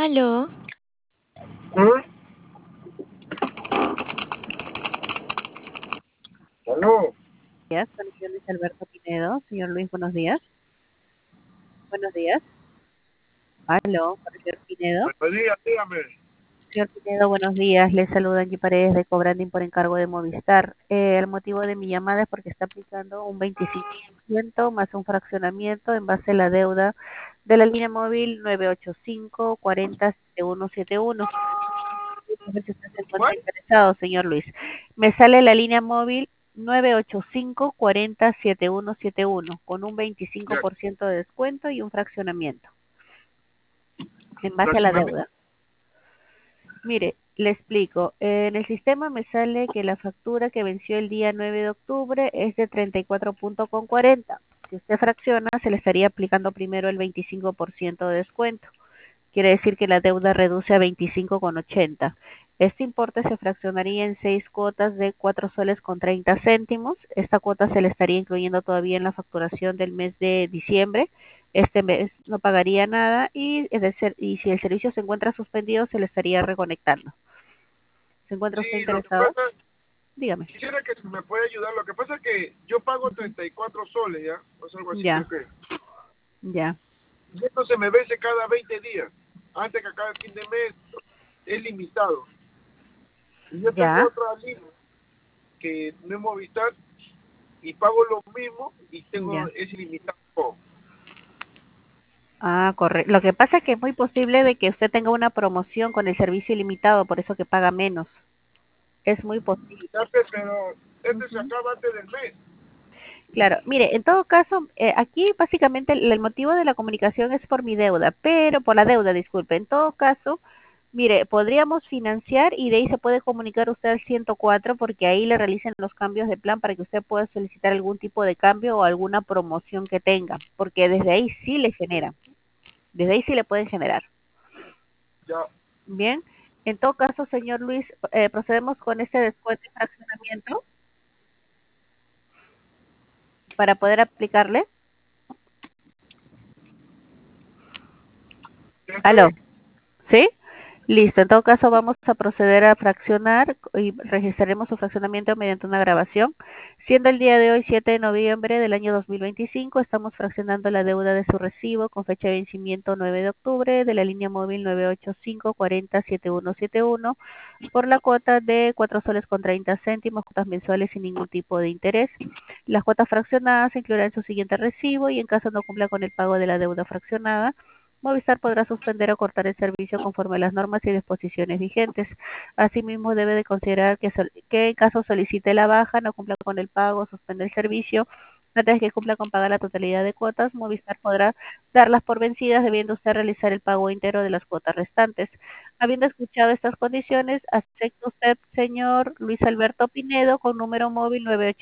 Aló, ¿Ah? Aló, Días, con el señor Luis Alberto Pinedo. Señor Luis, buenos días. Buenos días. Aló, con el señor Pinedo. buenos días, dígame. Señor Pinedo, buenos días. Le saluda Angie Paredes de Cobranding por encargo de Movistar. El motivo de mi llamada es porque está aplicando un 25% más un fraccionamiento en base a la deuda de la línea móvil 985 40 7171. A ver si usted se encuentra ¿Cuál? interesado, señor Luis. Me sale la línea móvil 985 40 7171 con un Ya, 25% de descuento y un fraccionamiento en base a la fraccionamiento. deuda. Mire, le explico. En el sistema me sale que la factura que venció el día 9 de octubre es de 34.40. Si usted fracciona, se le estaría aplicando primero el 25% de descuento. Quiere decir que la deuda reduce a 25,80. Este importe se fraccionaría en 6 cuotas de 4 soles con 30 céntimos. Esta cuota se le estaría incluyendo todavía en la facturación del mes de diciembre. Este mes no pagaría nada y si el servicio se encuentra suspendido, se le estaría reconectando. ¿Se encuentra usted Sí, lo que interesado? pasa, Dígame. quisiera que me pueda ayudar. Lo que pasa es que yo pago 34 soles, ¿ya? O sea, algo así Ya, creo que. ya, Y esto se me vence cada 20 días. Antes que acabe el fin de mes, es limitado. Y yo tengo ya. otra línea que no es Movistar y pago lo mismo y tengo Ya. es ilimitado. Ah, correcto. Lo que pasa es que es muy posible de que usted tenga una promoción con el servicio ilimitado, por eso que paga menos. Es muy posible. Pero este se Ujú. acaba antes del mes. Claro, mire, en todo caso, aquí básicamente el motivo de la comunicación es por mi deuda, pero por la deuda, disculpe. En todo caso, mire, podríamos financiar y de ahí se puede comunicar usted al 104 porque ahí le realicen los cambios de plan para que usted pueda solicitar algún tipo de cambio o alguna promoción que tenga, porque desde ahí sí le genera, desde ahí sí le pueden generar. Ya. Bien, en todo caso, señor Luis, procedemos con este descuento y fraccionamiento para poder aplicarle. Ya Aló, estoy. ¿sí? Listo, en todo caso vamos a proceder a fraccionar y registraremos su fraccionamiento mediante una grabación. Siendo el día de hoy 7 de noviembre del año 2025, estamos fraccionando la deuda de su recibo con fecha de vencimiento 9 de octubre de la línea móvil 985 40 7171 por la cuota de 4 soles con 30 céntimos, cuotas mensuales sin ningún tipo de interés. Las cuotas fraccionadas se incluirán en su siguiente recibo y en caso no cumpla con el pago de la deuda fraccionada, Movistar podrá suspender o cortar el servicio conforme a las normas y disposiciones vigentes. Asimismo, debe de considerar que en caso solicite la baja, no cumpla con el pago o suspende el servicio, antes de que cumpla con pagar la totalidad de cuotas, Movistar podrá darlas por vencidas, debiendo usted realizar el pago íntegro de las cuotas restantes. Habiendo escuchado estas condiciones, acepta usted, señor Luis Alberto Pinedo, con número móvil 98